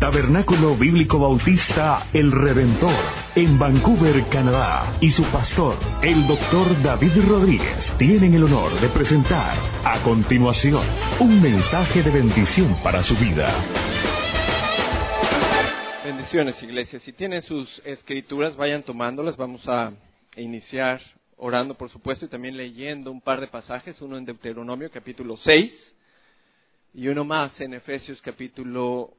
Tabernáculo Bíblico Bautista El Redentor, en Vancouver, Canadá, y su pastor, el Dr. David Rodríguez, tienen el honor de presentar, a continuación, un mensaje de bendición para su vida. Bendiciones, iglesia. Si tienen sus escrituras, vayan tomándolas. Vamos a iniciar orando, por supuesto, y también leyendo un par de pasajes, uno en Deuteronomio, capítulo 6, y uno más en Efesios, capítulo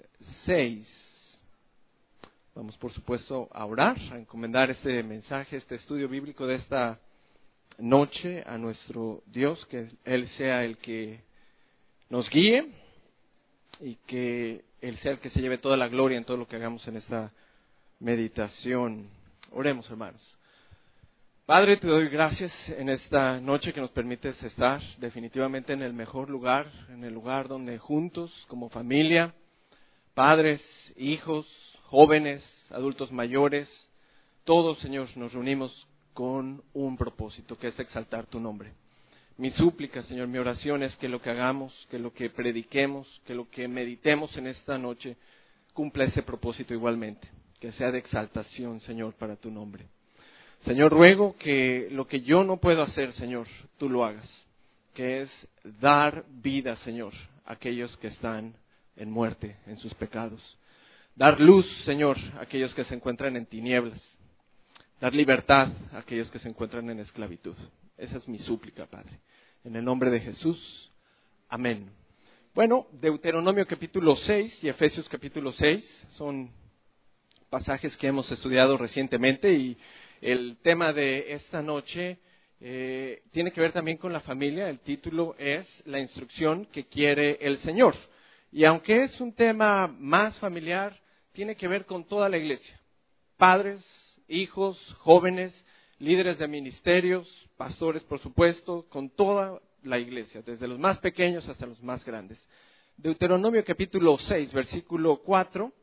6. Vamos, por supuesto, a orar, a encomendar este mensaje, este estudio bíblico de esta noche a nuestro Dios, que Él sea el que nos guíe y que Él sea el que se lleve toda la gloria en todo lo que hagamos en esta meditación. Oremos, hermanos. Padre, te doy gracias en esta noche que nos permites estar definitivamente en el mejor lugar, en el lugar donde juntos, como familia, padres, hijos, jóvenes, adultos mayores, todos, Señor, nos reunimos con un propósito, que es exaltar tu nombre. Mi súplica, Señor, mi oración es que lo que hagamos, que lo que prediquemos, que lo que meditemos en esta noche cumpla ese propósito igualmente, que sea de exaltación, Señor, para tu nombre. Señor, ruego que lo que yo no puedo hacer, Señor, tú lo hagas, que es dar vida, Señor, a aquellos que están en muerte, en sus pecados. Dar luz, Señor, a aquellos que se encuentran en tinieblas. Dar libertad a aquellos que se encuentran en esclavitud. Esa es mi súplica, Padre. En el nombre de Jesús. Amén. Bueno, Deuteronomio capítulo 6 y Efesios capítulo 6 son pasajes que hemos estudiado recientemente y el tema de esta noche tiene que ver también con la familia. El título es La instrucción que quiere el Señor. Y aunque es un tema más familiar, tiene que ver con toda la iglesia. Padres, hijos, jóvenes, líderes de ministerios, pastores, por supuesto, con toda la iglesia, desde los más pequeños hasta los más grandes. Deuteronomio capítulo 6, versículo 4.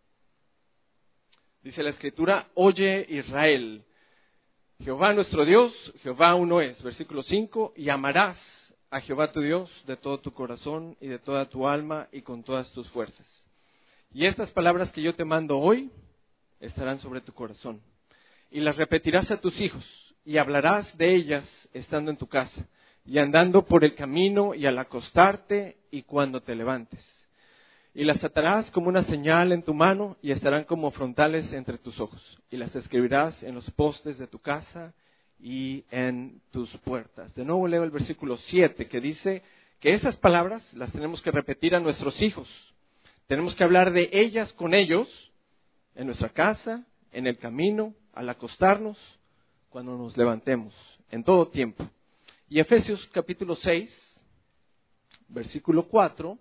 Dice la Escritura: Oye Israel, Jehová nuestro Dios, Jehová uno es. Versículo 5, y amarás a Jehová tu Dios de todo tu corazón y de toda tu alma y con todas tus fuerzas. Y estas palabras que yo te mando hoy estarán sobre tu corazón. Y las repetirás a tus hijos y hablarás de ellas estando en tu casa y andando por el camino y al acostarte y cuando te levantes. Y las atarás como una señal en tu mano y estarán como frontales entre tus ojos. Y las escribirás en los postes de tu casa y en tus puertas. De nuevo leo el versículo 7 que dice que esas palabras las tenemos que repetir a nuestros hijos. Tenemos que hablar de ellas con ellos en nuestra casa, en el camino, al acostarnos, cuando nos levantemos, en todo tiempo. Y Efesios capítulo 6, versículo 4,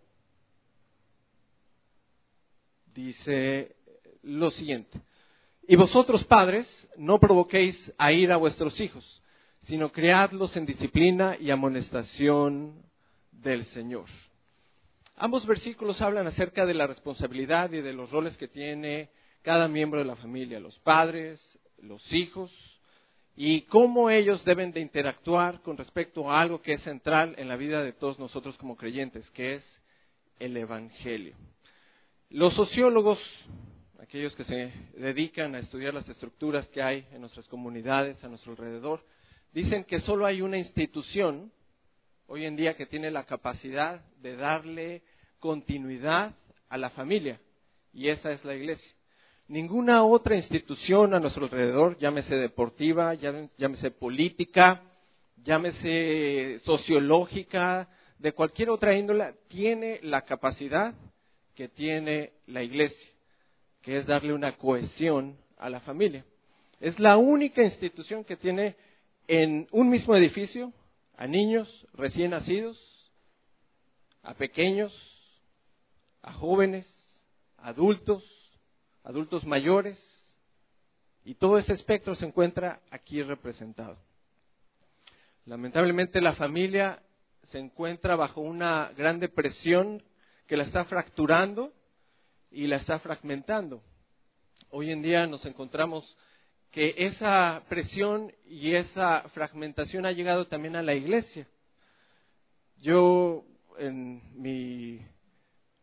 dice lo siguiente: y vosotros, padres, no provoquéis a ira a vuestros hijos, sino criadlos en disciplina y amonestación del Señor. Ambos versículos hablan acerca de la responsabilidad y de los roles que tiene cada miembro de la familia, los padres, los hijos, y cómo ellos deben de interactuar con respecto a algo que es central en la vida de todos nosotros como creyentes, que es el Evangelio. Los sociólogos, aquellos que se dedican a estudiar las estructuras que hay en nuestras comunidades, a nuestro alrededor, dicen que solo hay una institución hoy en día que tiene la capacidad de darle continuidad a la familia, y esa es la iglesia. Ninguna otra institución a nuestro alrededor, llámese deportiva, llámese política, llámese sociológica, de cualquier otra índole, tiene la capacidad que tiene la iglesia, que es darle una cohesión a la familia. Es la única institución que tiene en un mismo edificio a niños recién nacidos, a pequeños, a jóvenes, adultos mayores, y todo ese espectro se encuentra aquí representado. Lamentablemente la familia se encuentra bajo una gran depresión que la está fracturando y la está fragmentando. Hoy en día nos encontramos que esa presión y esa fragmentación ha llegado también a la iglesia. Yo, en mi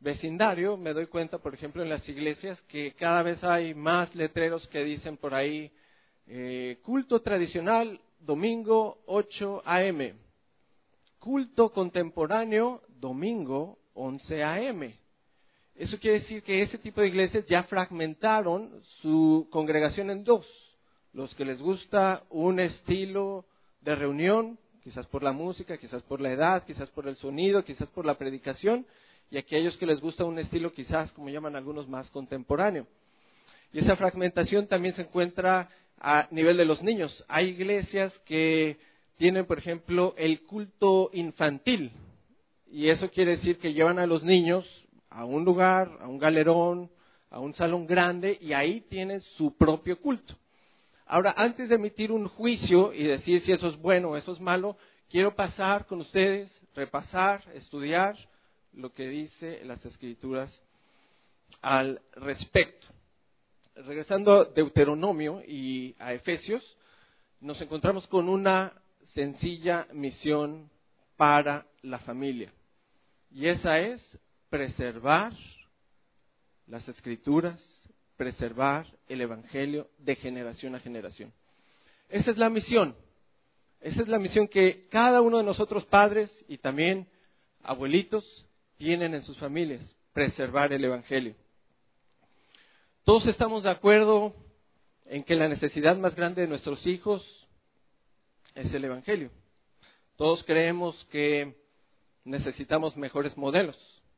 vecindario me doy cuenta, por ejemplo, en las iglesias que cada vez hay más letreros que dicen por ahí, culto tradicional, domingo 8 a.m., culto contemporáneo, domingo 11 a.m. Eso quiere decir que ese tipo de iglesias ya fragmentaron su congregación en dos. Los que les gusta un estilo de reunión, quizás por la música, quizás por la edad, quizás por el sonido, quizás por la predicación, y aquellos que les gusta un estilo quizás, como llaman algunos, más contemporáneo. Y esa fragmentación también se encuentra a nivel de los niños. Hay iglesias que tienen, por ejemplo, el culto infantil, y eso quiere decir que llevan a los niños a un lugar, a un galerón, a un salón grande, y ahí tienen su propio culto. Ahora, antes de emitir un juicio y decir si eso es bueno o eso es malo, quiero pasar con ustedes, repasar, estudiar lo que dice las Escrituras al respecto. Regresando a Deuteronomio y a Efesios, nos encontramos con una sencilla misión para la familia. Y esa es preservar las Escrituras, preservar el Evangelio de generación a generación. Esa es la misión. Esa es la misión que cada uno de nosotros padres y también abuelitos tienen en sus familias, preservar el Evangelio. Todos estamos de acuerdo en que la necesidad más grande de nuestros hijos es el Evangelio. Todos creemos que necesitamos mejores modelos.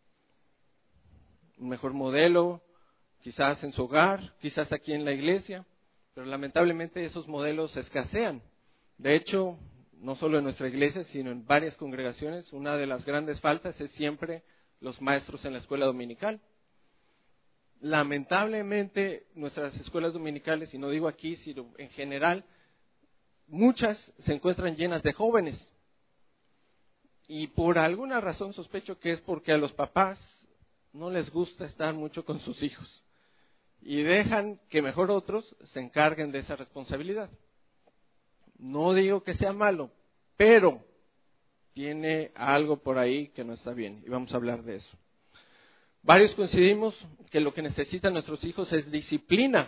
Un mejor modelo, quizás en su hogar, quizás aquí en la iglesia, pero lamentablemente esos modelos escasean. De hecho, no solo en nuestra iglesia, sino en varias congregaciones, una de las grandes faltas es siempre los maestros en la escuela dominical. Lamentablemente, nuestras escuelas dominicales, y no digo aquí, sino en general, muchas se encuentran llenas de jóvenes. Y por alguna razón sospecho que es porque a los papás no les gusta estar mucho con sus hijos. Y dejan que mejor otros se encarguen de esa responsabilidad. No digo que sea malo, pero tiene algo por ahí que no está bien. Y vamos a hablar de eso. Varios coincidimos que lo que necesitan nuestros hijos es disciplina.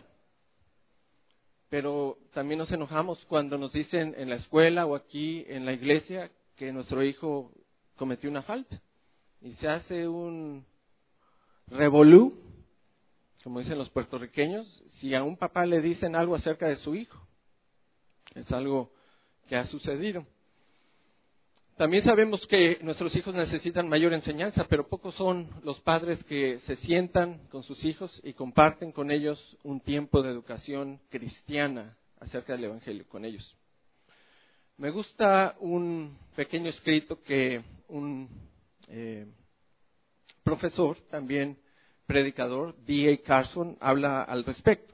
Pero también nos enojamos cuando nos dicen en la escuela o aquí en la iglesia que nuestro hijo cometió una falta. Y se hace un revolú, como dicen los puertorriqueños, si a un papá le dicen algo acerca de su hijo. Es algo que ha sucedido. También sabemos que nuestros hijos necesitan mayor enseñanza, pero pocos son los padres que se sientan con sus hijos y comparten con ellos un tiempo de educación cristiana acerca del Evangelio con ellos. Me gusta un pequeño escrito que un profesor, también predicador, D.A. Carson, habla al respecto.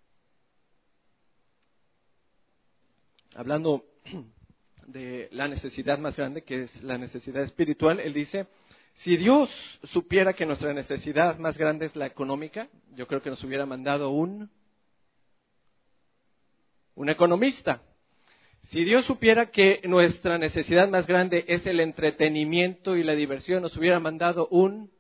Hablando de la necesidad más grande, que es la necesidad espiritual, él dice, si Dios supiera que nuestra necesidad más grande es la económica, yo creo que nos hubiera mandado un economista. Si Dios supiera que nuestra necesidad más grande es el entretenimiento y la diversión, nos hubiera mandado un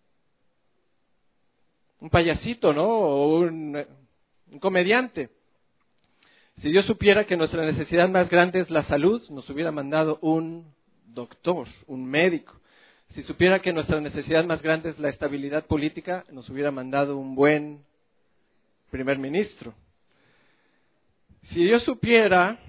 payasito, ¿no? O un comediante. Si Dios supiera que nuestra necesidad más grande es la salud, nos hubiera mandado un doctor, un médico. Si supiera que nuestra necesidad más grande es la estabilidad política, nos hubiera mandado un buen primer ministro. Si Dios supiera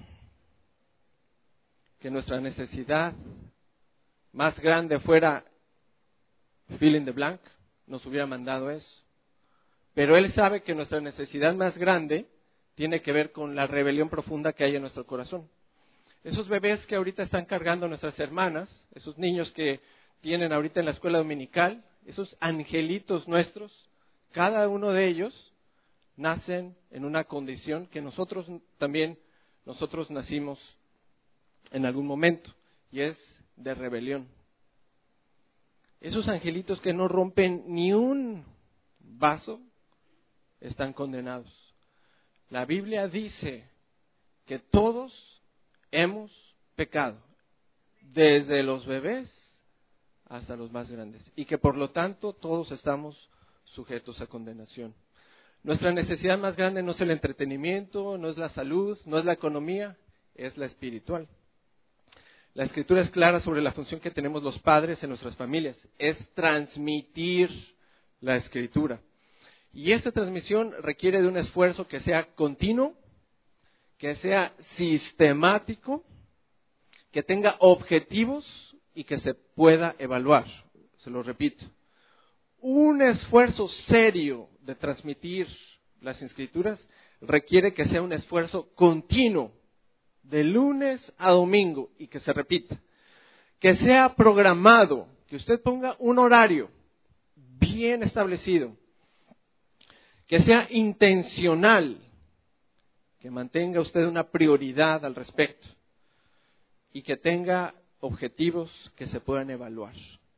que nuestra necesidad más grande fuera fill in the blank, nos hubiera mandado eso. Pero Él sabe que nuestra necesidad más grande tiene que ver con la rebelión profunda que hay en nuestro corazón. Esos bebés que ahorita están cargando nuestras hermanas, esos niños que tienen ahorita en la escuela dominical, esos angelitos nuestros, cada uno de ellos nacen en una condición que nosotros nacimos en algún momento, y es de rebelión. Esos angelitos que no rompen ni un vaso están condenados. La Biblia dice que todos hemos pecado, desde los bebés hasta los más grandes, y que por lo tanto todos estamos sujetos a condenación. Nuestra necesidad más grande no es el entretenimiento, no es la salud, no es la economía, es la espiritual. La Escritura es clara sobre la función que tenemos los padres en nuestras familias, es transmitir la Escritura. Y esta transmisión requiere de un esfuerzo que sea continuo, que sea sistemático, que tenga objetivos y que se pueda evaluar. Se lo repito. Un esfuerzo serio de transmitir las Escrituras requiere que sea un esfuerzo continuo, de lunes a domingo, y que se repita. Que sea programado, que usted ponga un horario bien establecido, que sea intencional, que mantenga usted una prioridad al respecto y que tenga objetivos que se puedan evaluar.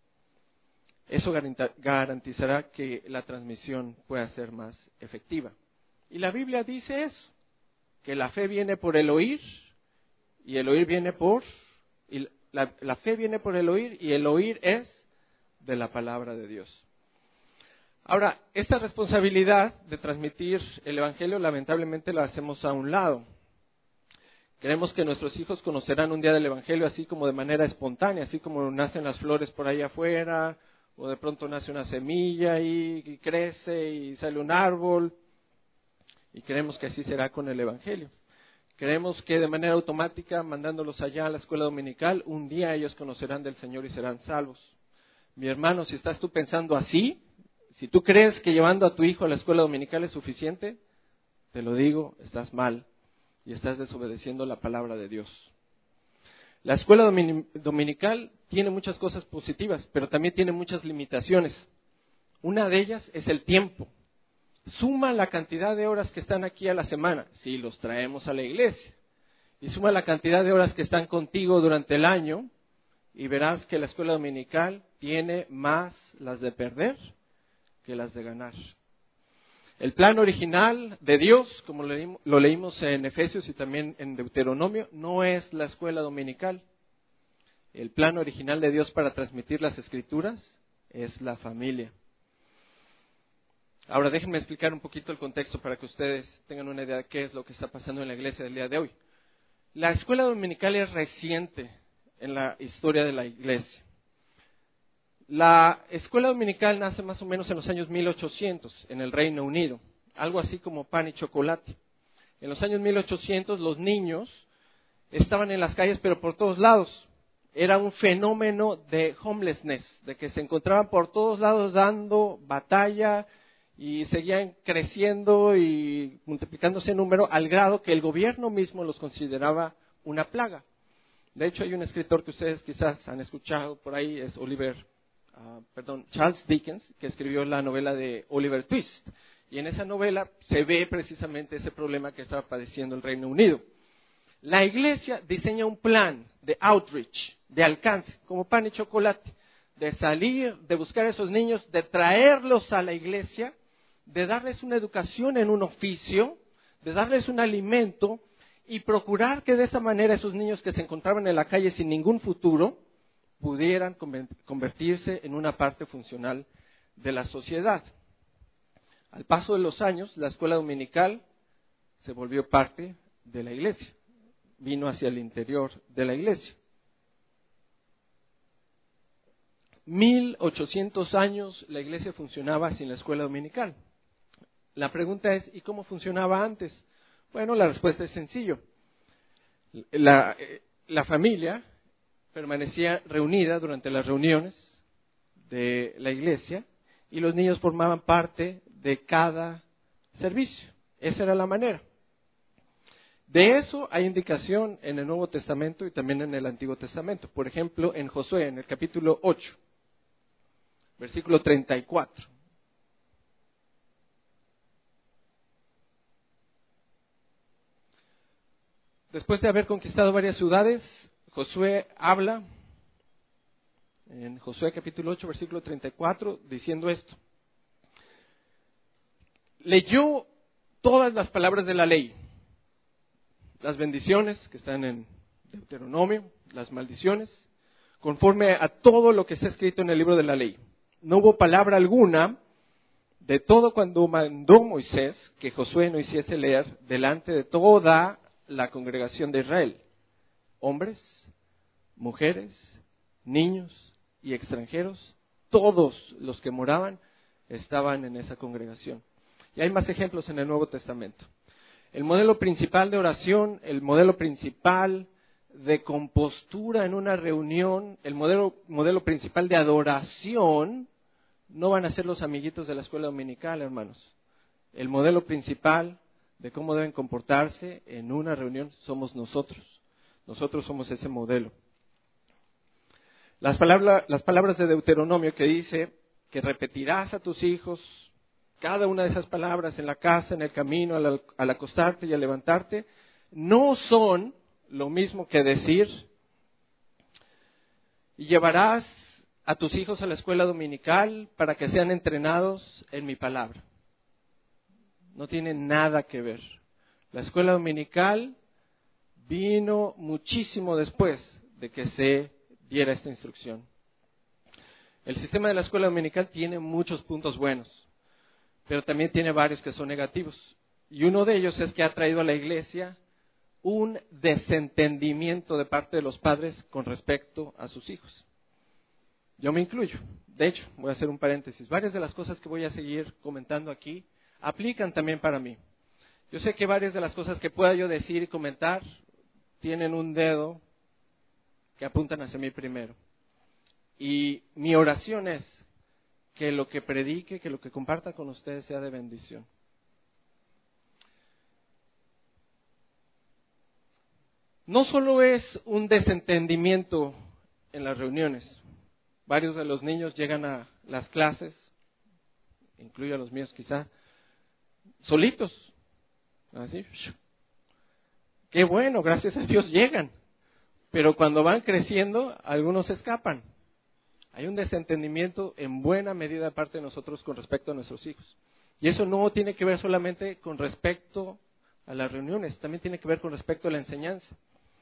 Eso garantizará que la transmisión pueda ser más efectiva. Y la Biblia dice eso, que la fe viene por el oír y el oír viene por... Y la fe viene por el oír y el oír es de la palabra de Dios. Ahora, esta responsabilidad de transmitir el Evangelio lamentablemente la hacemos a un lado. Creemos que nuestros hijos conocerán un día del Evangelio así como de manera espontánea, así como nacen las flores por ahí afuera, o de pronto nace una semilla y crece y sale un árbol, y creemos que así será con el Evangelio. Creemos que de manera automática, mandándolos allá a la escuela dominical, un día ellos conocerán del Señor y serán salvos. Mi hermano, si estás tú pensando así, si tú crees que llevando a tu hijo a la escuela dominical es suficiente, te lo digo, estás mal y estás desobedeciendo la palabra de Dios. La escuela dominical tiene muchas cosas positivas, pero también tiene muchas limitaciones. Una de ellas es el tiempo. Suma la cantidad de horas que están aquí a la semana, si los traemos a la iglesia, y suma la cantidad de horas que están contigo durante el año, y verás que la escuela dominical tiene más las de perder que las de ganar. El plan original de Dios, como lo leímos en Efesios y también en Deuteronomio, no es la escuela dominical. El plan original de Dios para transmitir las Escrituras es la familia. Ahora déjenme explicar un poquito el contexto para que ustedes tengan una idea de qué es lo que está pasando en la iglesia del día de hoy. La escuela dominical es reciente en la historia de la iglesia. La escuela dominical nace más o menos en los años 1800 en el Reino Unido, algo así como pan y chocolate. En los años 1800 los niños estaban en las calles pero por todos lados. Era un fenómeno de homelessness, de que se encontraban por todos lados dando batalla y seguían creciendo y multiplicándose en número al grado que el gobierno mismo los consideraba una plaga. De hecho hay un escritor que ustedes quizás han escuchado por ahí, es Charles Dickens, que escribió la novela de Oliver Twist. Y en esa novela se ve precisamente ese problema que estaba padeciendo el Reino Unido. La iglesia diseña un plan de outreach, de alcance, como pan y chocolate, de salir, de buscar a esos niños, de traerlos a la iglesia, de darles una educación en un oficio, de darles un alimento y procurar que de esa manera esos niños que se encontraban en la calle sin ningún futuro pudieran convertirse en una parte funcional de la sociedad. Al paso de los años, la escuela dominical se volvió parte de la iglesia, vino hacia el interior de la iglesia. 1800 años la iglesia funcionaba sin la escuela dominical. La pregunta es, ¿y cómo funcionaba antes? Bueno, la respuesta es sencillo. La familia permanecía reunida durante las reuniones de la iglesia y los niños formaban parte de cada servicio. Esa era la manera. De eso hay indicación en el Nuevo Testamento y también en el Antiguo Testamento. Por ejemplo, en Josué, en el capítulo 8, versículo 34. Después de haber conquistado varias ciudades, Josué habla en Josué capítulo 8, versículo 34, diciendo esto. Leyó todas las palabras de la ley, las bendiciones que están en Deuteronomio, las maldiciones, conforme a todo lo que está escrito en el libro de la ley. No hubo palabra alguna de todo cuando mandó Moisés que Josué no hiciese leer delante de toda la congregación de Israel, hombres, mujeres, niños y extranjeros, todos los que moraban estaban en esa congregación. Y hay más ejemplos en el Nuevo Testamento. El modelo principal de oración, el modelo principal de compostura en una reunión, el modelo principal de adoración, no van a ser los amiguitos de la escuela dominical, hermanos. El modelo principal de cómo deben comportarse en una reunión somos nosotros. Nosotros somos ese modelo. Las palabras de Deuteronomio que dice que repetirás a tus hijos cada una de esas palabras en la casa, en el camino, al acostarte y al levantarte, no son lo mismo que decir, y llevarás a tus hijos a la escuela dominical para que sean entrenados en mi palabra. No tiene nada que ver. La escuela dominical vino muchísimo después de que se diera esta instrucción. El sistema de la escuela dominical tiene muchos puntos buenos, pero también tiene varios que son negativos. Y uno de ellos es que ha traído a la iglesia un desentendimiento de parte de los padres con respecto a sus hijos. Yo me incluyo. De hecho, voy a hacer un paréntesis. Varias de las cosas que voy a seguir comentando aquí aplican también para mí. Yo sé que varias de las cosas que pueda yo decir y comentar tienen un dedo que apuntan hacia mí primero. Y mi oración es que lo que predique, que lo que comparta con ustedes sea de bendición. No solo es un desentendimiento en las reuniones. Varios de los niños llegan a las clases, incluyo a los míos quizá, solitos. Así. Qué bueno, gracias a Dios llegan. Pero cuando van creciendo, algunos se escapan. Hay un desentendimiento en buena medida de parte de nosotros con respecto a nuestros hijos. Y eso no tiene que ver solamente con respecto a las reuniones, también tiene que ver con respecto a la enseñanza.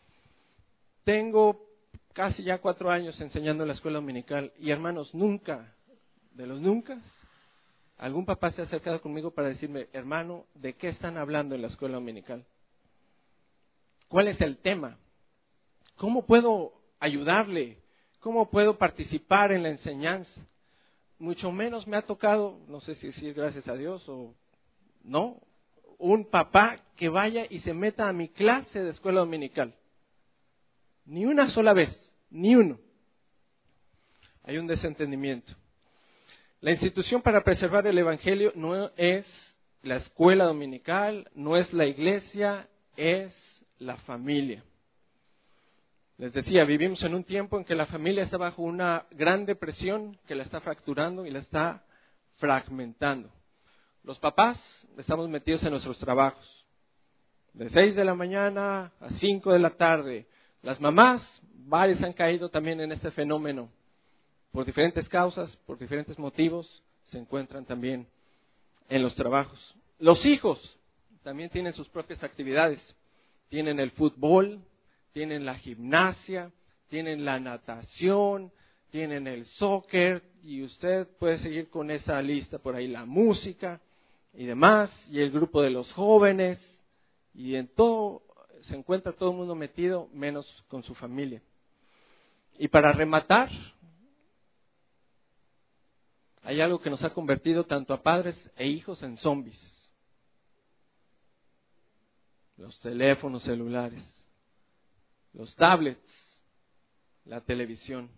Tengo casi ya 4 años enseñando en la escuela dominical y hermanos, nunca, de los nunca, algún papá se ha acercado conmigo para decirme, hermano, ¿de qué están hablando en la escuela dominical? ¿Cuál es el tema? ¿Cómo puedo ayudarle? ¿Cómo puedo participar en la enseñanza? Mucho menos me ha tocado, no sé si decir gracias a Dios o no, un papá que vaya y se meta a mi clase de escuela dominical. Ni una sola vez, ni uno. Hay un desentendimiento. La institución para preservar el Evangelio no es la escuela dominical, no es la iglesia, es la familia. Les decía, vivimos en un tiempo en que la familia está bajo una gran depresión que la está fracturando y la está fragmentando. Los papás estamos metidos en nuestros trabajos, de 6 de la mañana a 5 de la tarde. Las mamás, varias han caído también en este fenómeno. Por diferentes causas, por diferentes motivos, se encuentran también en los trabajos. Los hijos también tienen sus propias actividades. Tienen el fútbol, tienen la gimnasia, tienen la natación, tienen el soccer, y usted puede seguir con esa lista por ahí, la música y demás, y el grupo de los jóvenes, y en todo se encuentra todo el mundo metido, menos con su familia. Y para rematar, hay algo que nos ha convertido tanto a padres e hijos en zombies. Los teléfonos celulares, los tablets, la televisión.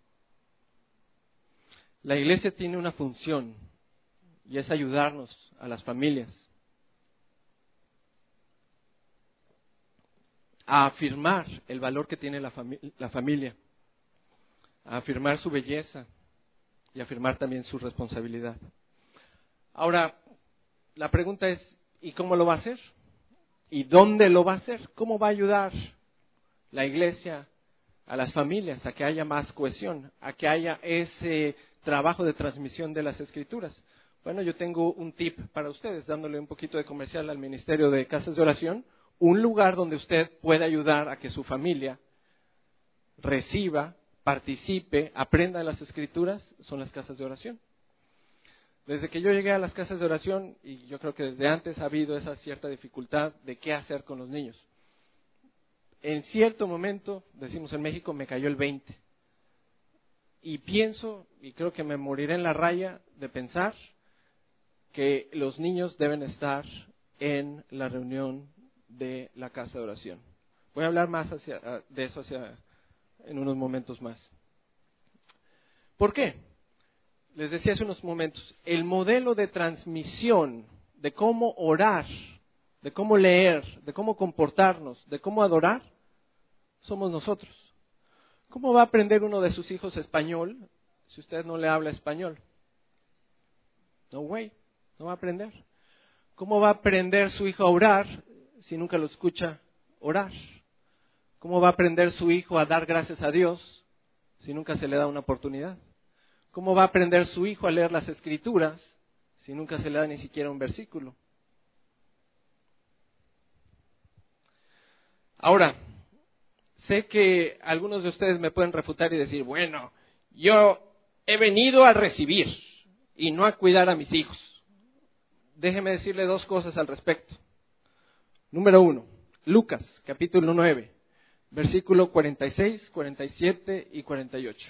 La iglesia tiene una función y es ayudarnos a las familias a afirmar el valor que tiene la familia, a afirmar su belleza y afirmar también su responsabilidad. Ahora, la pregunta es, ¿y cómo lo va a hacer? ¿Y dónde lo va a hacer? ¿Cómo va a ayudar la iglesia a las familias a que haya más cohesión, a que haya ese trabajo de transmisión de las Escrituras? Bueno, yo tengo un tip para ustedes, dándole un poquito de comercial al Ministerio de Casas de Oración, un lugar donde usted puede ayudar a que su familia reciba participe, aprenda de las Escrituras, son las casas de oración. Desde que yo llegué a las casas de oración, y yo creo que desde antes ha habido esa cierta dificultad de qué hacer con los niños. En cierto momento, decimos en México, me cayó el 20. Y pienso, y creo que me moriré en la raya de pensar, que los niños deben estar en la reunión de la casa de oración. Voy a hablar más de eso en unos momentos más. ¿Por qué? Les decía hace unos momentos, el modelo de transmisión de cómo orar, de cómo leer, de cómo comportarnos, de cómo adorar, somos nosotros. ¿Cómo va a aprender uno de sus hijos español si usted no le habla español? No way, no va a aprender. ¿Cómo va a aprender su hijo a orar si nunca lo escucha orar? ¿Cómo va a aprender su hijo a dar gracias a Dios si nunca se le da una oportunidad? ¿Cómo va a aprender su hijo a leer las Escrituras si nunca se le da ni siquiera un versículo? Ahora, sé que algunos de ustedes me pueden refutar y decir, bueno, yo he venido a recibir y no a cuidar a mis hijos. Déjeme decirle dos cosas al respecto. Número 1, Lucas, capítulo 9, versículo 46, 47 y 48.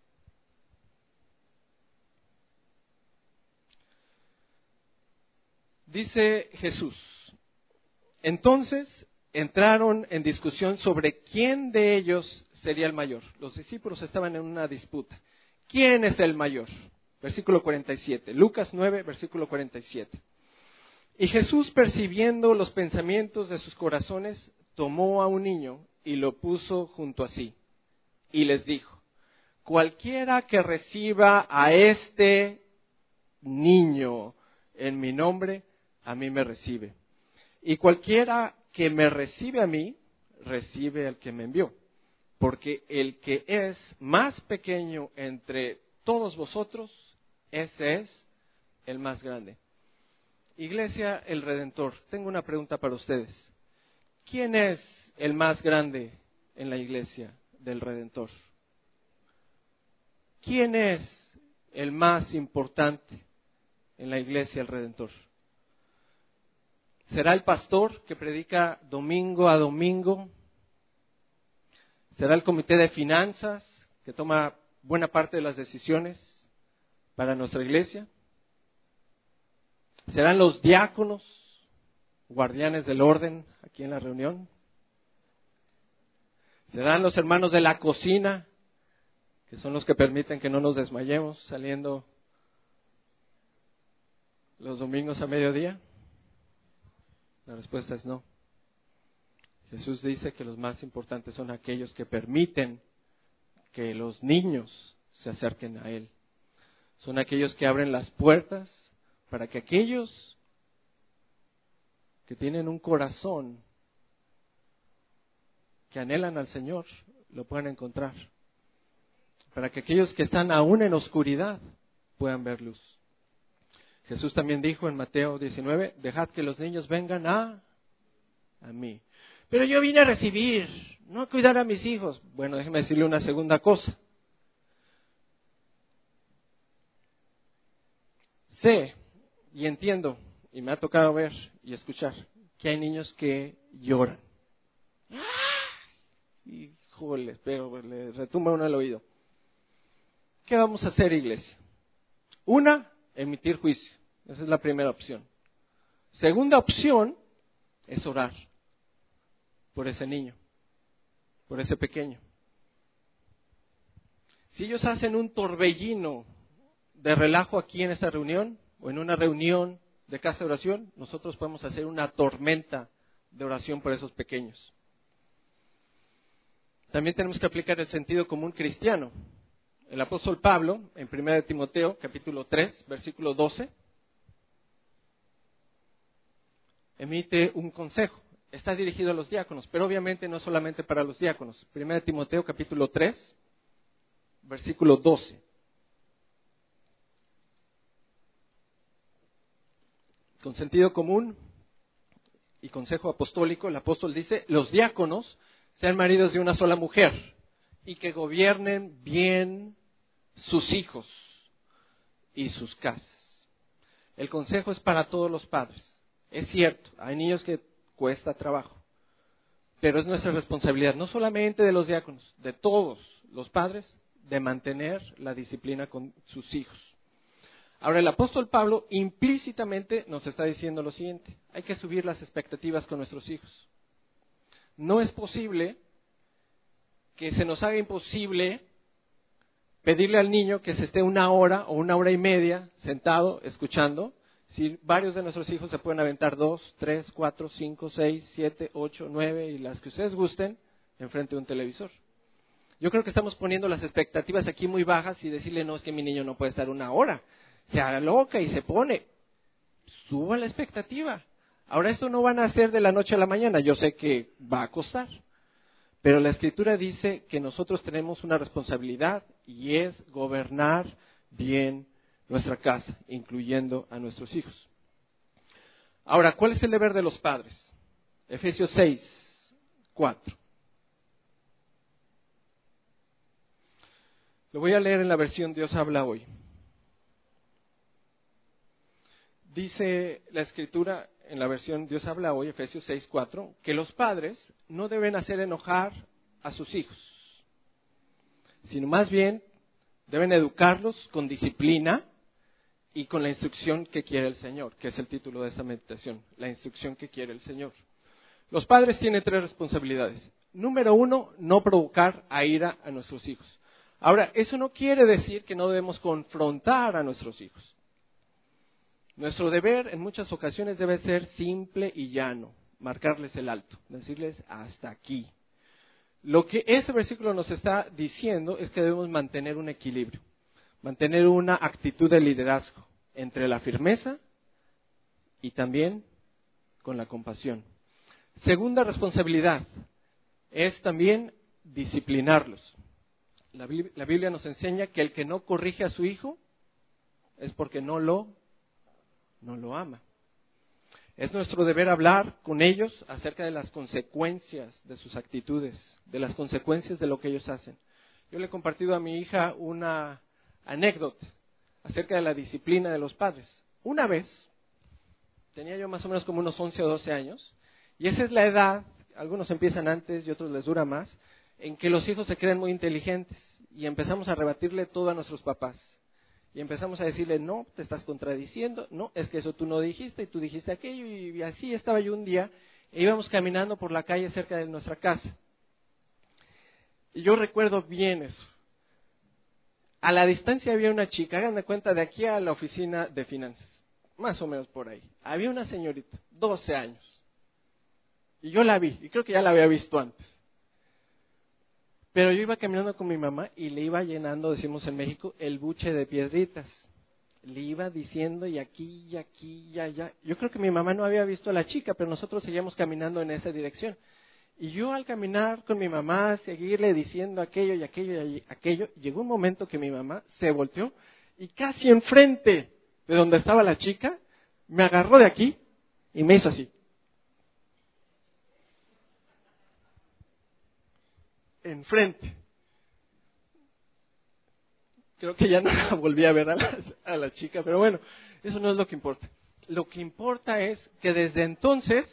Dice Jesús, entonces entraron en discusión sobre quién de ellos sería el mayor. Los discípulos estaban en una disputa. ¿Quién es el mayor? Versículo 47, Lucas 9, versículo 47. Y Jesús, percibiendo los pensamientos de sus corazones, tomó a un niño y lo puso junto a sí. Y les dijo, cualquiera que reciba a este niño en mi nombre, a mí me recibe. Y cualquiera que me recibe a mí, recibe al que me envió. Porque el que es más pequeño entre todos vosotros, ese es el más grande. Iglesia El Redentor, tengo una pregunta para ustedes. ¿Quién es el más grande en la Iglesia del Redentor? ¿Quién es el más importante en la Iglesia El Redentor? ¿Será el pastor que predica domingo a domingo? ¿Será el comité de finanzas que toma buena parte de las decisiones para nuestra iglesia? ¿Serán los diáconos, guardianes del orden aquí en la reunión? ¿Serán los hermanos de la cocina, que son los que permiten que no nos desmayemos saliendo los domingos a mediodía? La respuesta es no. Jesús dice que los más importantes son aquellos que permiten que los niños se acerquen a Él. Son aquellos que abren las puertas para que aquellos que tienen un corazón que anhelan al Señor lo puedan encontrar. Para que aquellos que están aún en oscuridad puedan ver luz. Jesús también dijo en Mateo 19, dejad que los niños vengan a mí. Pero yo vine a recibir, no a cuidar a mis hijos. Bueno, déjeme decirle una segunda cosa. Sé y entiendo, y me ha tocado ver y escuchar, que hay niños que lloran. Híjole, pero le retumba uno el oído. ¿Qué vamos a hacer, iglesia? Una, emitir juicio. Esa es la primera opción. Segunda opción es orar por ese niño, por ese pequeño. Si ellos hacen un torbellino de relajo aquí en esta reunión, o en una reunión de casa de oración, nosotros podemos hacer una tormenta de oración por esos pequeños. También tenemos que aplicar el sentido común cristiano. El apóstol Pablo, en 1 Timoteo, capítulo 3, versículo 12, emite un consejo. Está dirigido a los diáconos, pero obviamente no solamente para los diáconos. 1 Timoteo, capítulo 3, versículo 12. Con sentido común y consejo apostólico, el apóstol dice, los diáconos sean maridos de una sola mujer y que gobiernen bien sus hijos y sus casas. El consejo es para todos los padres. Es cierto, hay niños que cuesta trabajo, pero es nuestra responsabilidad, no solamente de los diáconos, de todos los padres, de mantener la disciplina con sus hijos. Ahora, el apóstol Pablo implícitamente nos está diciendo lo siguiente: hay que subir las expectativas con nuestros hijos. No es posible que se nos haga imposible pedirle al niño que se esté 1 hora o 1 hora y media sentado escuchando, si varios de nuestros hijos se pueden aventar 2, 3, 4, 5, 6, 7, 8, 9 y las que ustedes gusten enfrente de un televisor. Yo creo que estamos poniendo las expectativas aquí muy bajas y decirle, no, es que mi niño no puede estar 1 hora. Se aloca y se pone. Suba la expectativa. Ahora, esto no van a hacer de la noche a la mañana. Yo sé que va a costar. Pero la Escritura dice que nosotros tenemos una responsabilidad y es gobernar bien nuestra casa, incluyendo a nuestros hijos. Ahora, ¿cuál es el deber de los padres? Efesios 6, 4. Lo voy a leer en la versión Dios habla hoy. Dice la Escritura en la versión Dios habla hoy, Efesios 6, 4, que los padres no deben hacer enojar a sus hijos, sino más bien deben educarlos con disciplina y con la instrucción que quiere el Señor, que es el título de esta meditación, la instrucción que quiere el Señor. Los padres tienen 3 responsabilidades. Número 1, no provocar a ira a nuestros hijos. Ahora, eso no quiere decir que no debemos confrontar a nuestros hijos. Nuestro deber en muchas ocasiones debe ser simple y llano, marcarles el alto, decirles hasta aquí. Lo que ese versículo nos está diciendo es que debemos mantener un equilibrio, mantener una actitud de liderazgo entre la firmeza y también con la compasión. Segunda responsabilidad es también disciplinarlos. La Biblia nos enseña que el que no corrige a su hijo es porque no lo ama. Es nuestro deber hablar con ellos acerca de las consecuencias de sus actitudes, de las consecuencias de lo que ellos hacen. Yo le he compartido a mi hija una anécdota acerca de la disciplina de los padres. Una vez, tenía yo más o menos como unos 11 o 12 años, y esa es la edad, algunos empiezan antes y otros les dura más, en que los hijos se creen muy inteligentes y empezamos a rebatirle todo a nuestros papás. Y empezamos a decirle, no, te estás contradiciendo, no, es que eso tú no dijiste y tú dijiste aquello. Y así estaba yo un día, e íbamos caminando por la calle cerca de nuestra casa. Y yo recuerdo bien eso. A la distancia había una chica, hagan de cuenta, de aquí a la oficina de finanzas, más o menos por ahí. Había una señorita, 12 años. Y yo la vi, y creo que ya la había visto antes. Pero yo iba caminando con mi mamá y le iba llenando, decimos en México, el buche de piedritas. Le iba diciendo y aquí, y aquí, y allá. Yo creo que mi mamá no había visto a la chica, pero nosotros seguíamos caminando en esa dirección. Y yo al caminar con mi mamá, seguirle diciendo aquello y aquello y aquello, llegó un momento que mi mamá se volteó y casi enfrente de donde estaba la chica, me agarró de aquí y me hizo así. Enfrente. Creo que ya no la volví a ver a la chica, pero bueno, eso no es lo que importa. Lo que importa es que desde entonces,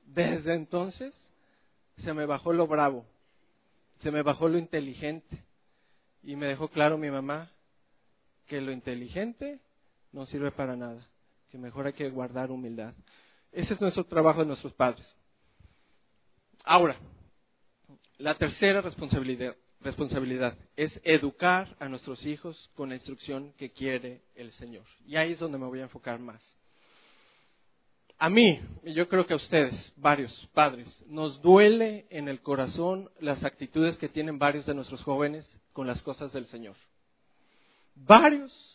se me bajó lo bravo, se me bajó lo inteligente y me dejó claro mi mamá que lo inteligente no sirve para nada, que mejor hay que guardar humildad. Ese es nuestro trabajo de nuestros padres. Ahora, la tercera responsabilidad es educar a nuestros hijos con la instrucción que quiere el Señor. Y ahí es donde me voy a enfocar más. A mí, y yo creo que a ustedes, varios padres, nos duele en el corazón las actitudes que tienen varios de nuestros jóvenes con las cosas del Señor. Varios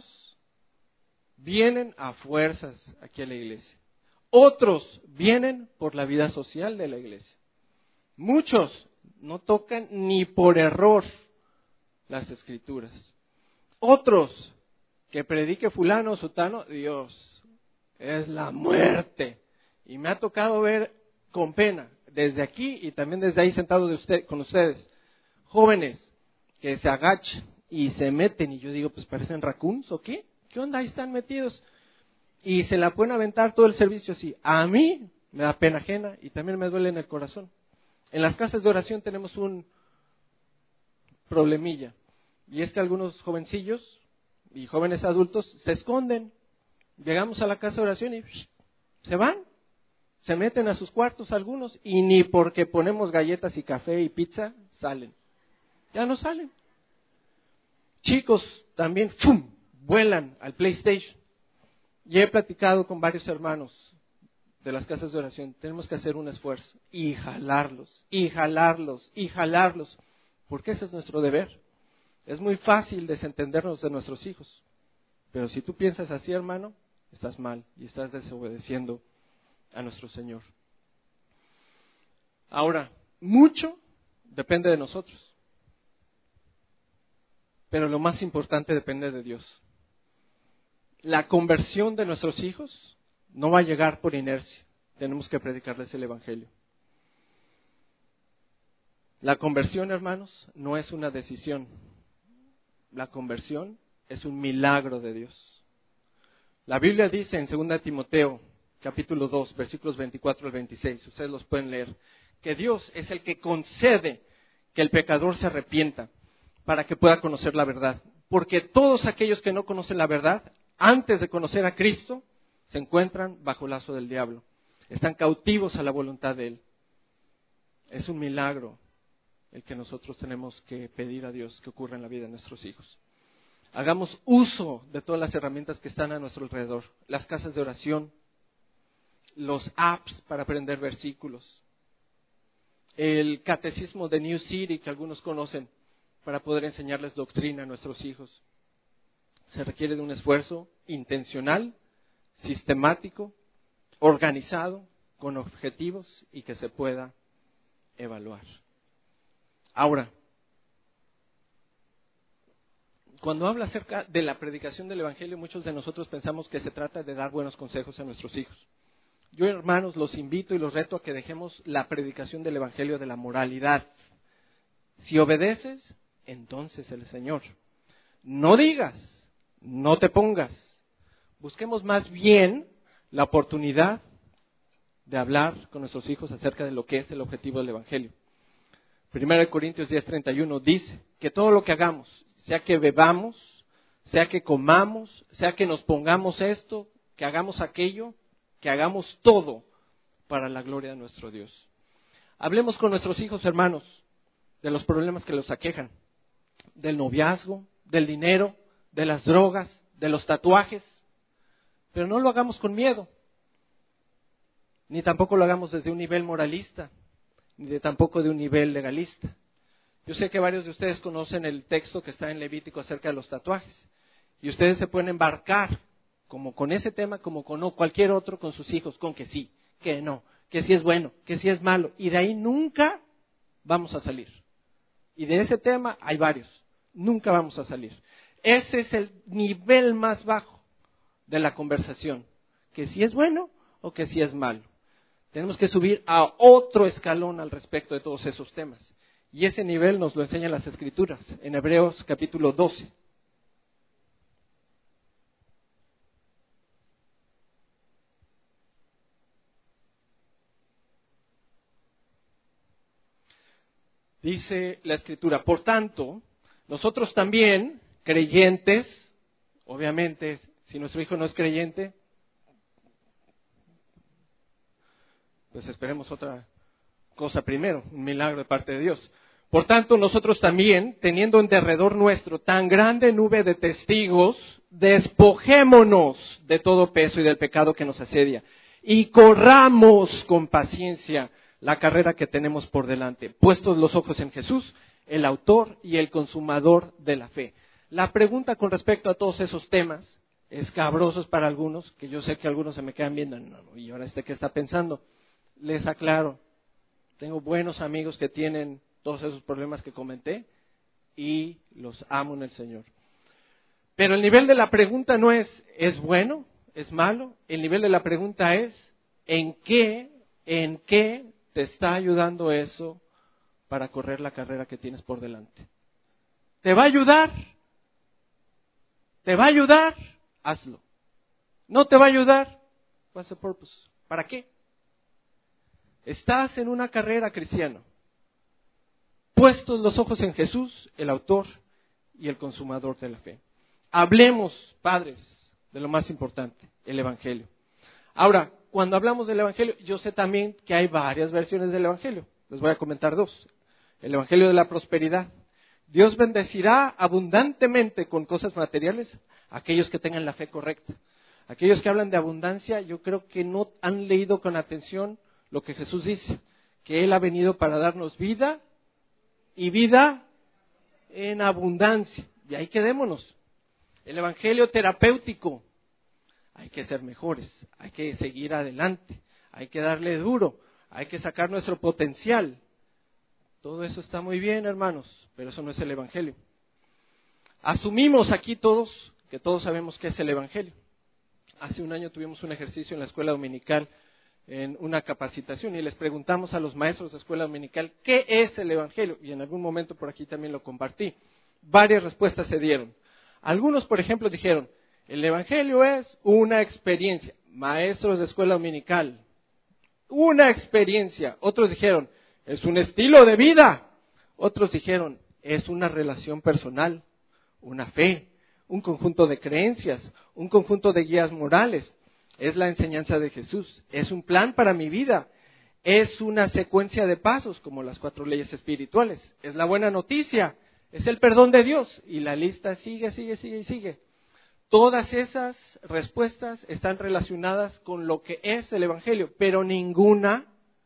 vienen a fuerzas aquí a la iglesia. Otros vienen por la vida social de la iglesia. Muchos no tocan ni por error las Escrituras. Otros, que predique fulano o sutano, Dios, es la muerte. Y me ha tocado ver con pena, desde aquí y también desde ahí sentado con ustedes, jóvenes que se agachan y se meten, y yo digo, pues parecen raccoons o qué, ¿qué onda? Ahí están metidos, y se la pueden aventar todo el servicio así. A mí me da pena ajena y también me duele en el corazón. En las casas de oración tenemos un problemilla, y es que algunos jovencillos y jóvenes adultos se esconden. Llegamos a la casa de oración y se van, se meten a sus cuartos algunos, y ni porque ponemos galletas y café y pizza salen, ya no salen. Chicos también vuelan al PlayStation. Y he platicado con varios hermanos de las casas de oración. Tenemos que hacer un esfuerzo y jalarlos, y jalarlos, y jalarlos, porque ese es nuestro deber. Es muy fácil desentendernos de nuestros hijos, pero si tú piensas así, hermano, estás mal y estás desobedeciendo a nuestro Señor. Ahora, mucho depende de nosotros, pero lo más importante depende de Dios. La conversión de nuestros hijos no va a llegar por inercia. Tenemos que predicarles el Evangelio. La conversión, hermanos, no es una decisión. La conversión es un milagro de Dios. La Biblia dice en 2 Timoteo, capítulo 2, versículos 24 al 26, ustedes los pueden leer, que Dios es el que concede que el pecador se arrepienta para que pueda conocer la verdad. Porque todos aquellos que no conocen la verdad, antes de conocer a Cristo, se encuentran bajo el lazo del diablo. Están cautivos a la voluntad de Él. Es un milagro el que nosotros tenemos que pedir a Dios que ocurra en la vida de nuestros hijos. Hagamos uso de todas las herramientas que están a nuestro alrededor. Las casas de oración, los apps para aprender versículos, el catecismo de New City que algunos conocen para poder enseñarles doctrina a nuestros hijos. Se requiere de un esfuerzo intencional, sistemático, organizado, con objetivos y que se pueda evaluar. Ahora, cuando habla acerca de la predicación del Evangelio, muchos de nosotros pensamos que se trata de dar buenos consejos a nuestros hijos. Yo, hermanos, los invito y los reto a que dejemos la predicación del Evangelio de la moralidad. Si obedeces, entonces el Señor. No digas, no te pongas. Busquemos más bien la oportunidad de hablar con nuestros hijos acerca de lo que es el objetivo del Evangelio. 1 Corintios 10:31 dice que todo lo que hagamos, sea que bebamos, sea que comamos, sea que nos pongamos esto, que hagamos aquello, que hagamos todo para la gloria de nuestro Dios. Hablemos con nuestros hijos, hermanos, de los problemas que los aquejan, del noviazgo, del dinero, de las drogas, de los tatuajes, pero no lo hagamos con miedo, ni tampoco lo hagamos desde un nivel moralista, ni tampoco de un nivel legalista. Yo sé que varios de ustedes conocen el texto que está en Levítico acerca de los tatuajes, y ustedes se pueden embarcar como con ese tema, como con cualquier otro con sus hijos, con que sí, que no, que sí es bueno, que sí es malo, y de ahí nunca vamos a salir. Y de ese tema hay varios, nunca vamos a salir. Ese es el nivel más bajo de la conversación, que si es bueno o que si es malo. Tenemos que subir a otro escalón al respecto de todos esos temas. Y ese nivel nos lo enseñan las Escrituras, en Hebreos capítulo 12. Dice la Escritura, por tanto, nosotros también, creyentes, obviamente, si nuestro hijo no es creyente, pues esperemos otra cosa primero, un milagro de parte de Dios. Por tanto, nosotros también, teniendo en derredor nuestro tan grande nube de testigos, despojémonos de todo peso y del pecado que nos asedia, y corramos con paciencia la carrera que tenemos por delante, puestos los ojos en Jesús, el autor y el consumador de la fe. La pregunta con respecto a todos esos temas, escabrosos para algunos, que yo sé que algunos se me quedan viendo, y ahora ¿qué está pensando? Les aclaro, tengo buenos amigos que tienen todos esos problemas que comenté y los amo en el Señor. Pero el nivel de la pregunta no es bueno, es malo. El nivel de la pregunta es ¿en qué te está ayudando eso para correr la carrera que tienes por delante. ¿Te va a ayudar? ¿Te va a ayudar? Hazlo. ¿No te va a ayudar? What's the purpose? ¿Para qué? Estás en una carrera, cristiano. Puestos los ojos en Jesús, el autor y el consumador de la fe. Hablemos, padres, de lo más importante, el Evangelio. Ahora, cuando hablamos del Evangelio, yo sé también que hay varias versiones del Evangelio. Les voy a comentar dos. El Evangelio de la prosperidad. Dios bendecirá abundantemente con cosas materiales a aquellos que tengan la fe correcta. Aquellos que hablan de abundancia, yo creo que no han leído con atención lo que Jesús dice, que Él ha venido para darnos vida y vida en abundancia. Y ahí quedémonos. El Evangelio terapéutico. Hay que ser mejores, hay que seguir adelante, hay que darle duro, hay que sacar nuestro potencial. Todo eso está muy bien, hermanos, pero eso no es el Evangelio. Asumimos aquí todos que todos sabemos qué es el Evangelio. Hace un año tuvimos un ejercicio en la escuela dominical, en una capacitación, y les preguntamos a los maestros de escuela dominical, ¿qué es el Evangelio? Y en algún momento por aquí también lo compartí. Varias respuestas se dieron. Algunos, por ejemplo, dijeron, el Evangelio es una experiencia. Maestros de escuela dominical, una experiencia. Otros dijeron, es un estilo de vida. Otros dijeron, es una relación personal, una fe, un conjunto de creencias, un conjunto de guías morales. Es la enseñanza de Jesús, es un plan para mi vida, es una secuencia de pasos como las 4 leyes espirituales, es la buena noticia, es el perdón de Dios. Y la lista sigue. Todas esas respuestas están relacionadas con lo que es el Evangelio, pero ninguna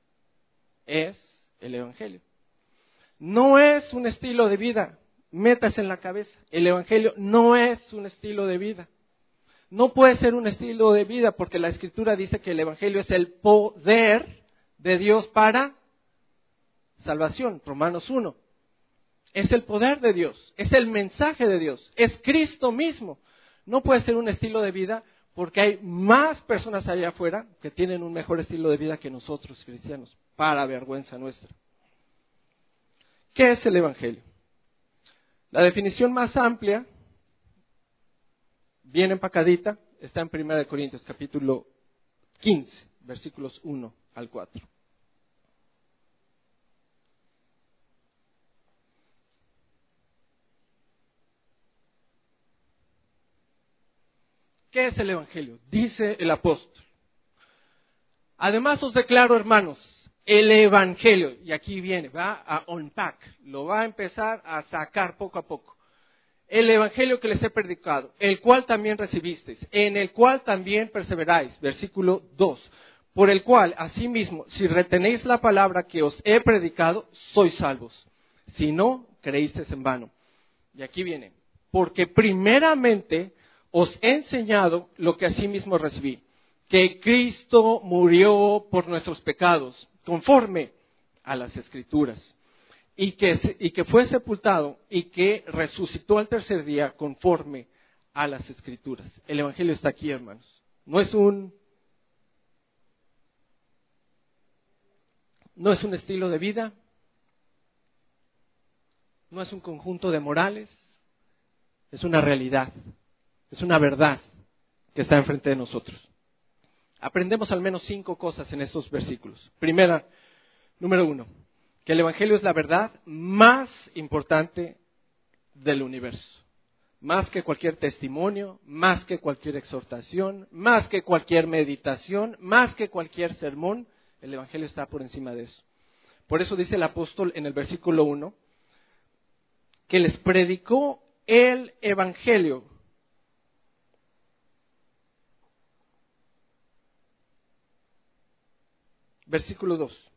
es el Evangelio. No es un estilo de vida, métase en la cabeza. El Evangelio no es un estilo de vida. No puede ser un estilo de vida porque la Escritura dice que el Evangelio es el poder de Dios para salvación, Romanos 1. Es el poder de Dios, es el mensaje de Dios, es Cristo mismo. No puede ser un estilo de vida porque hay más personas allá afuera que tienen un mejor estilo de vida que nosotros, cristianos, para vergüenza nuestra. ¿Qué es el Evangelio? La definición más amplia, bien empacadita, está en 1 Corintios, capítulo 15, versículos 1 al 4. ¿Qué es el Evangelio? Dice el apóstol. Además os declaro, hermanos, el Evangelio, y aquí viene, va a unpack, lo va a empezar a sacar poco a poco. El Evangelio que les he predicado, el cual también recibisteis, en el cual también perseveráis, versículo 2. Por el cual, asimismo, si retenéis la palabra que os he predicado, sois salvos. Si no, creísteis en vano. Y aquí viene, porque primeramente os he enseñado lo que asimismo recibí, que Cristo murió por nuestros pecados, conforme a las Escrituras, y que fue sepultado y que resucitó al tercer día, conforme a las Escrituras. El Evangelio está aquí, hermanos. No es un estilo de vida, no es un conjunto de morales, es una realidad. Es una verdad que está enfrente de nosotros. Aprendemos al menos 5 cosas en estos versículos. Primera, número 1, que el Evangelio es la verdad más importante del universo. Más que cualquier testimonio, más que cualquier exhortación, más que cualquier meditación, más que cualquier sermón, el Evangelio está por encima de eso. Por eso dice el apóstol en el versículo 1, que les predicó el Evangelio. Versículo 2.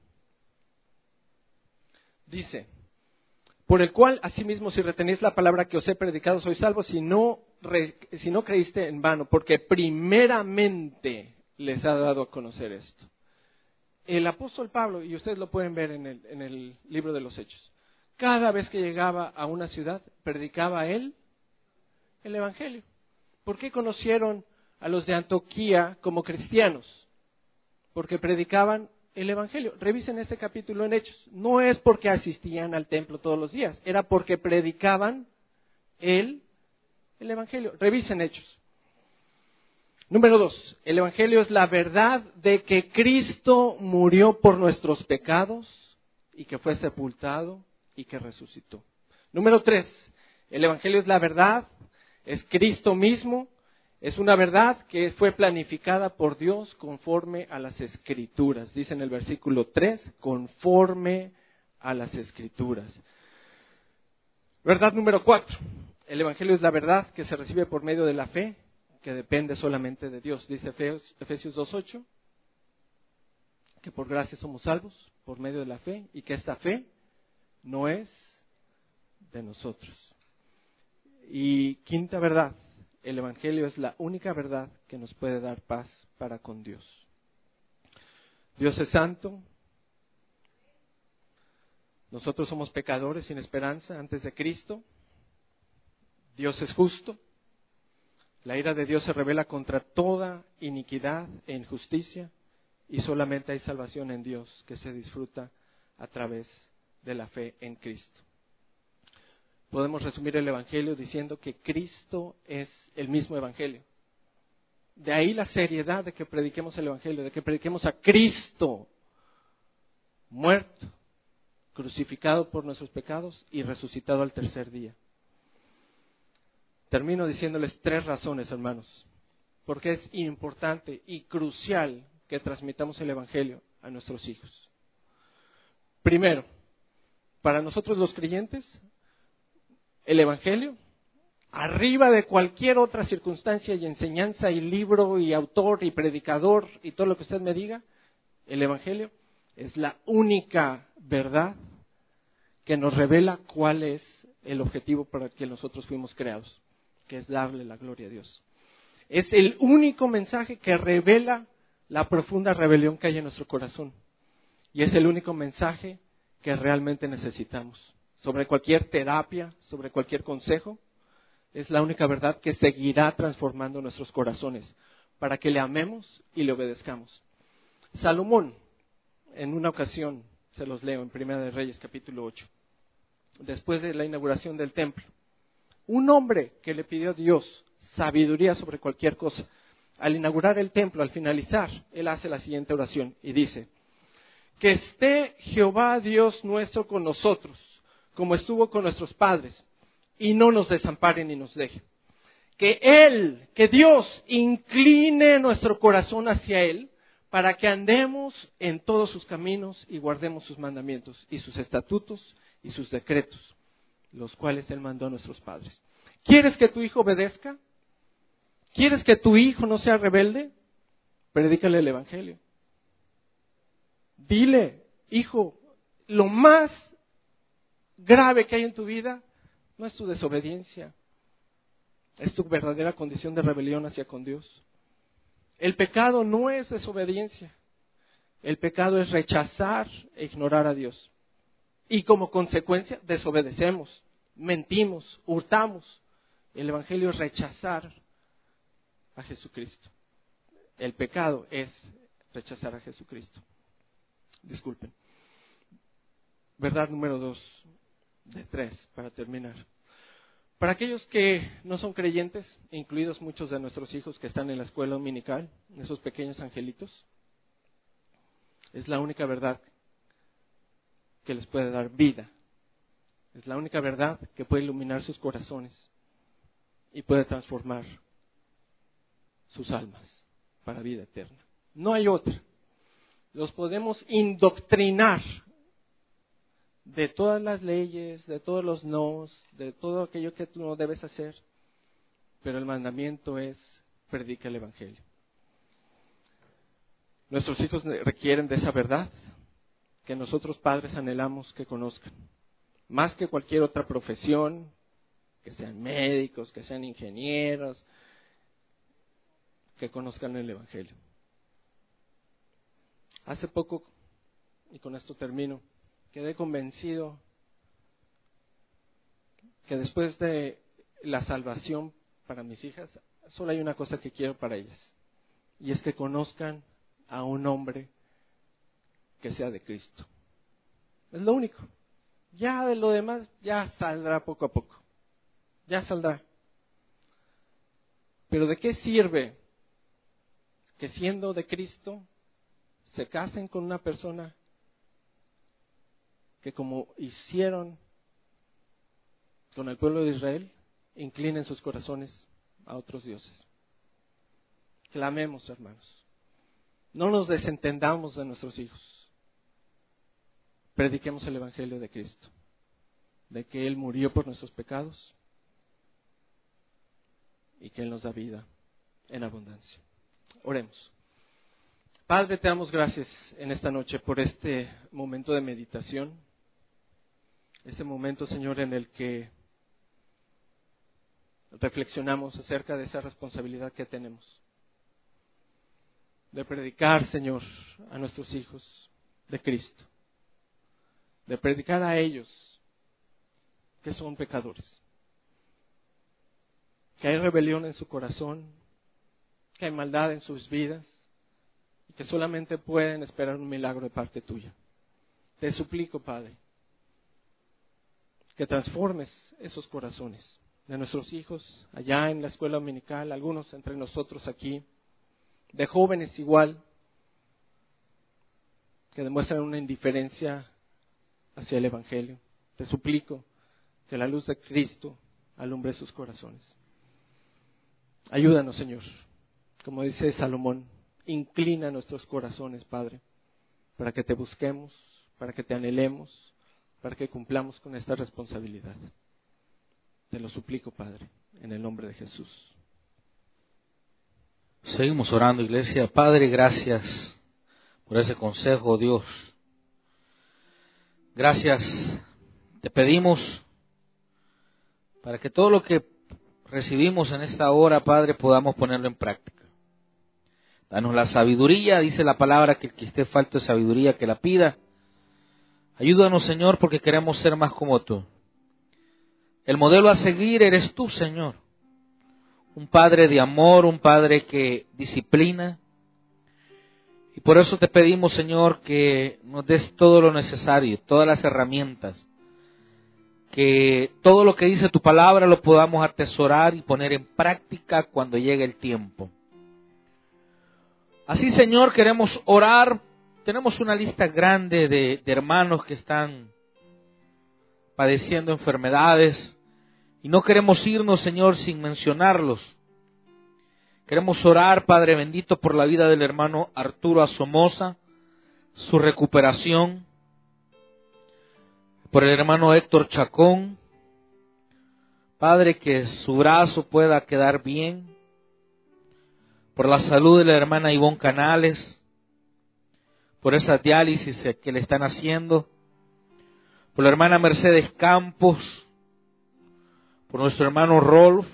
Dice, por el cual, asimismo, si retenéis la palabra que os he predicado, sois salvos, si no creíste en vano, porque primeramente les ha dado a conocer esto. El apóstol Pablo, y ustedes lo pueden ver en el libro de los Hechos, cada vez que llegaba a una ciudad, predicaba él el Evangelio. ¿Por qué conocieron a los de Antioquía como cristianos? Porque predicaban el Evangelio. Revisen este capítulo en Hechos. No es porque asistían al templo todos los días, era porque predicaban el Evangelio. Revisen Hechos. Número 2, el Evangelio es la verdad de que Cristo murió por nuestros pecados y que fue sepultado y que resucitó. Número 3, el Evangelio es la verdad, es Cristo mismo, es una verdad que fue planificada por Dios conforme a las Escrituras. Dice en el versículo 3, conforme a las Escrituras. Verdad número 4, el Evangelio es la verdad que se recibe por medio de la fe, que depende solamente de Dios. Dice Efesios 2:8, que por gracia somos salvos por medio de la fe y que esta fe no es de nosotros. Y quinta verdad, el Evangelio es la única verdad que nos puede dar paz para con Dios. Dios es santo, nosotros somos pecadores sin esperanza antes de Cristo, Dios es justo, la ira de Dios se revela contra toda iniquidad e injusticia y solamente hay salvación en Dios que se disfruta a través de la fe en Cristo. Podemos resumir el Evangelio diciendo que Cristo es el mismo Evangelio. De ahí la seriedad de que prediquemos el Evangelio, de que prediquemos a Cristo muerto, crucificado por nuestros pecados y resucitado al tercer día. Termino diciéndoles 3 razones, hermanos, porque es importante y crucial que transmitamos el Evangelio a nuestros hijos. Primero, para nosotros los creyentes, el Evangelio, arriba de cualquier otra circunstancia y enseñanza y libro y autor y predicador y todo lo que usted me diga, el Evangelio es la única verdad que nos revela cuál es el objetivo para el que nosotros fuimos creados, que es darle la gloria a Dios. Es el único mensaje que revela la profunda rebelión que hay en nuestro corazón. Y es el único mensaje que realmente necesitamos. Sobre cualquier terapia, sobre cualquier consejo, es la única verdad que seguirá transformando nuestros corazones para que le amemos y le obedezcamos. Salomón, en una ocasión, se los leo en Primera de Reyes, capítulo 8, después de la inauguración del templo, un hombre que le pidió a Dios sabiduría sobre cualquier cosa, al inaugurar el templo, al finalizar, él hace la siguiente oración y dice: que esté Jehová Dios nuestro con nosotros, como estuvo con nuestros padres, y no nos desampare ni nos deje. Que Dios incline nuestro corazón hacia Él, para que andemos en todos sus caminos y guardemos sus mandamientos y sus estatutos y sus decretos, los cuales Él mandó a nuestros padres. ¿Quieres que tu hijo obedezca? ¿Quieres que tu hijo no sea rebelde? Predícale el Evangelio. Dile, hijo, lo más grave que hay en tu vida no es tu desobediencia, es tu verdadera condición de rebelión hacia con Dios. El pecado no es desobediencia, el pecado es rechazar e ignorar a Dios. Y como consecuencia desobedecemos, mentimos, hurtamos. El Evangelio es rechazar a Jesucristo. El pecado es rechazar a Jesucristo. Disculpen. Verdad número 2 de 3, para terminar. Para aquellos que no son creyentes, incluidos muchos de nuestros hijos que están en la escuela dominical, esos pequeños angelitos, es la única verdad que les puede dar vida. Es la única verdad que puede iluminar sus corazones y puede transformar sus almas para vida eterna. No hay otra. Los podemos indoctrinar de todas las leyes, de todos los nos, de todo aquello que tú no debes hacer, pero el mandamiento es: predica el Evangelio. Nuestros hijos requieren de esa verdad que nosotros padres anhelamos que conozcan, más que cualquier otra profesión, que sean médicos, que sean ingenieros, que conozcan el Evangelio. Hace poco, y con esto termino, quedé convencido que después de la salvación para mis hijas, solo hay una cosa que quiero para ellas, y es que conozcan a un hombre que sea de Cristo. Es lo único. Ya de lo demás, ya saldrá poco a poco. Ya saldrá. Pero ¿de qué sirve que siendo de Cristo se casen con una persona que, como hicieron con el pueblo de Israel, inclinen sus corazones a otros dioses? Clamemos, hermanos. No nos desentendamos de nuestros hijos. Prediquemos el Evangelio de Cristo, de que Él murió por nuestros pecados y que Él nos da vida en abundancia. Oremos. Padre, te damos gracias en esta noche por este momento de meditación, este momento, Señor, en el que reflexionamos acerca de esa responsabilidad que tenemos de predicar, Señor, a nuestros hijos de Cristo, de predicar a ellos que son pecadores, que hay rebelión en su corazón, que hay maldad en sus vidas y que solamente pueden esperar un milagro de parte tuya. Te suplico, Padre, que transformes esos corazones de nuestros hijos allá en la escuela dominical, algunos entre nosotros aquí, de jóvenes igual, que demuestran una indiferencia hacia el Evangelio. Te suplico que la luz de Cristo alumbre sus corazones. Ayúdanos, Señor. Como dice Salomón, inclina nuestros corazones, Padre, para que te busquemos, para que te anhelemos, para que cumplamos con esta responsabilidad. Te lo suplico, Padre, en el nombre de Jesús. Seguimos orando, iglesia. Padre, gracias por ese consejo, Dios. Gracias, te pedimos para que todo lo que recibimos en esta hora, Padre, podamos ponerlo en práctica. Danos la sabiduría, dice la palabra que el que esté falto de sabiduría que la pida. Ayúdanos, Señor, porque queremos ser más como tú. El modelo a seguir eres tú, Señor. Un Padre de amor, un Padre que disciplina. Y por eso te pedimos, Señor, que nos des todo lo necesario, todas las herramientas, que todo lo que dice tu palabra lo podamos atesorar y poner en práctica cuando llegue el tiempo. Así, Señor, queremos orar. Tenemos una lista grande de hermanos que están padeciendo enfermedades y no queremos irnos, Señor, sin mencionarlos. Queremos orar, Padre bendito, por la vida del hermano Arturo Asomosa, su recuperación, por el hermano Héctor Chacón, Padre, que su brazo pueda quedar bien, por la salud de la hermana Ivonne Canales, por esa diálisis que le están haciendo, por la hermana Mercedes Campos, por nuestro hermano Rolf,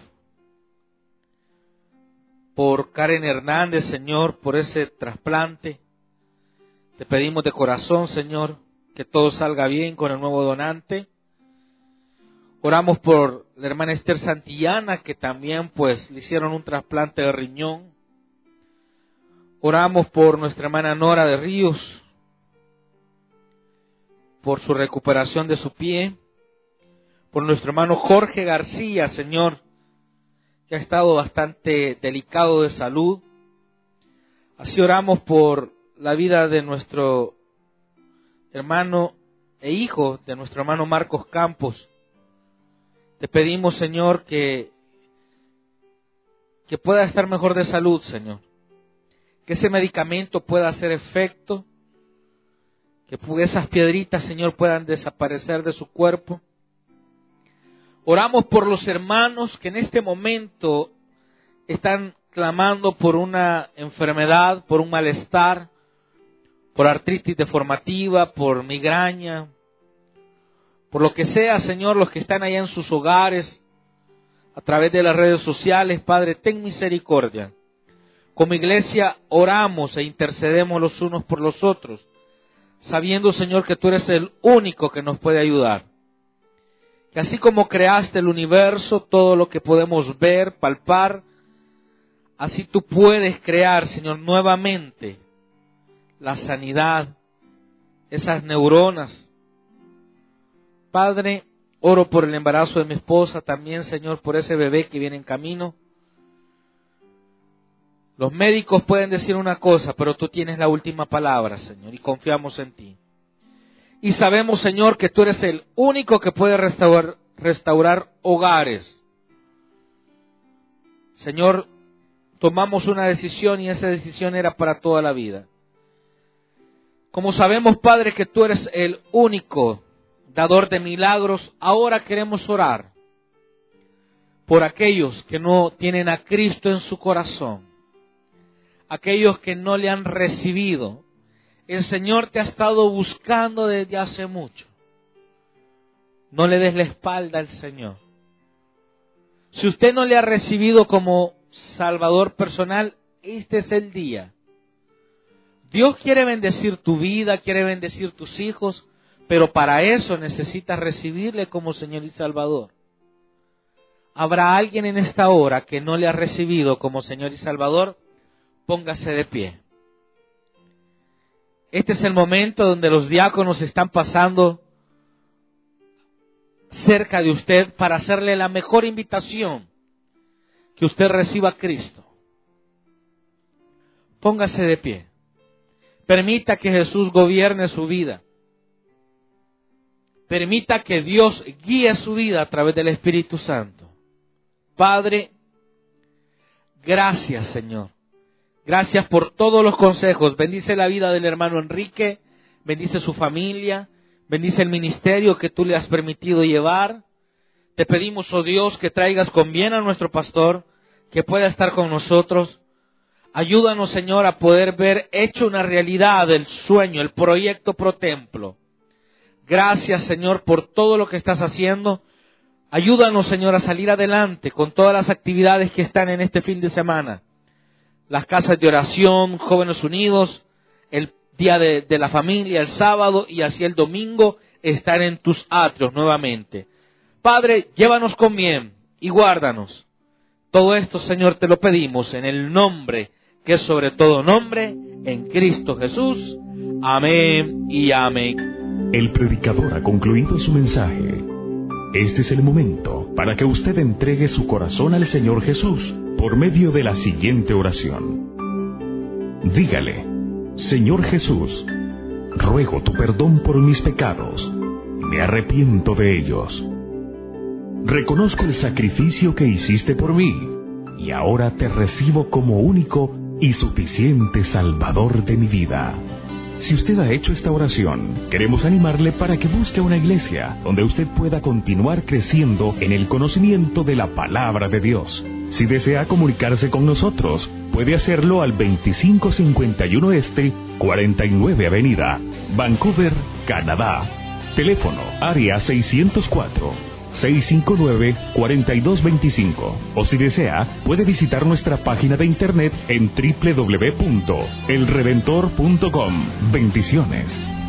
por Karen Hernández, Señor, por ese trasplante. Te pedimos de corazón, Señor, que todo salga bien con el nuevo donante. Oramos por la hermana Esther Santillana, que también pues le hicieron un trasplante de riñón. Oramos por nuestra hermana Nora de Ríos, por su recuperación de su pie. Por nuestro hermano Jorge García, Señor, que ha estado bastante delicado de salud. Así oramos por la vida de nuestro hermano e hijo, de nuestro hermano Marcos Campos. Te pedimos, Señor, que pueda estar mejor de salud, Señor. Que ese medicamento pueda hacer efecto. Que esas piedritas, Señor, puedan desaparecer de su cuerpo. Oramos por los hermanos que en este momento están clamando por una enfermedad, por un malestar, por artritis deformativa, por migraña, por lo que sea, Señor, los que están allá en sus hogares, a través de las redes sociales. Padre, ten misericordia. Como iglesia oramos e intercedemos los unos por los otros, sabiendo, Señor, que tú eres el único que nos puede ayudar. Que así como creaste el universo, todo lo que podemos ver, palpar, así tú puedes crear, Señor, nuevamente la sanidad esas neuronas. Padre, oro por el embarazo de mi esposa, también, Señor, por ese bebé que viene en camino. Los médicos pueden decir una cosa, pero tú tienes la última palabra, Señor, y confiamos en ti. Y sabemos, Señor, que tú eres el único que puede restaurar hogares. Señor, tomamos una decisión y esa decisión era para toda la vida. Como sabemos, Padre, que tú eres el único dador de milagros, ahora queremos orar por aquellos que no tienen a Cristo en su corazón, aquellos que no le han recibido. El Señor te ha estado buscando desde hace mucho. No le des la espalda al Señor. Si usted no le ha recibido como Salvador personal, este es el día. Dios quiere bendecir tu vida, quiere bendecir tus hijos, pero para eso necesitas recibirle como Señor y Salvador. ¿Habrá alguien en esta hora que no le ha recibido como Señor y Salvador? Póngase de pie. Este es el momento donde los diáconos están pasando cerca de usted para hacerle la mejor invitación, que usted reciba a Cristo. Póngase de pie. Permita que Jesús gobierne su vida. Permita que Dios guíe su vida a través del Espíritu Santo. Padre, gracias, Señor. Gracias por todos los consejos. Bendice la vida del hermano Enrique, bendice su familia, bendice el ministerio que tú le has permitido llevar. Te pedimos, oh Dios, que traigas con bien a nuestro pastor, que pueda estar con nosotros. Ayúdanos, Señor, a poder ver hecho una realidad el sueño, el proyecto Pro Templo. Gracias, Señor, por todo lo que estás haciendo. Ayúdanos, Señor, a salir adelante con todas las actividades que están en este fin de semana. Las casas de oración, Jóvenes Unidos, el día de la familia, el sábado y así el domingo, estar en tus atrios nuevamente. Padre, llévanos con bien y guárdanos. Todo esto, Señor, te lo pedimos en el nombre que es sobre todo nombre, en Cristo Jesús. Amén y amén. El predicador ha concluido su mensaje. Este es el momento para que usted entregue su corazón al Señor Jesús por medio de la siguiente oración. Dígale: Señor Jesús, ruego tu perdón por mis pecados. Me arrepiento de ellos. Reconozco el sacrificio que hiciste por mí y ahora te recibo como único y suficiente Salvador de mi vida. Si usted ha hecho esta oración, queremos animarle para que busque una iglesia donde usted pueda continuar creciendo en el conocimiento de la palabra de Dios. Si desea comunicarse con nosotros, puede hacerlo al 2551 Este, 49 Avenida, Vancouver, Canadá. Teléfono área 604-659-4225. O si desea, puede visitar nuestra página de internet en www.elredentor.com. Bendiciones.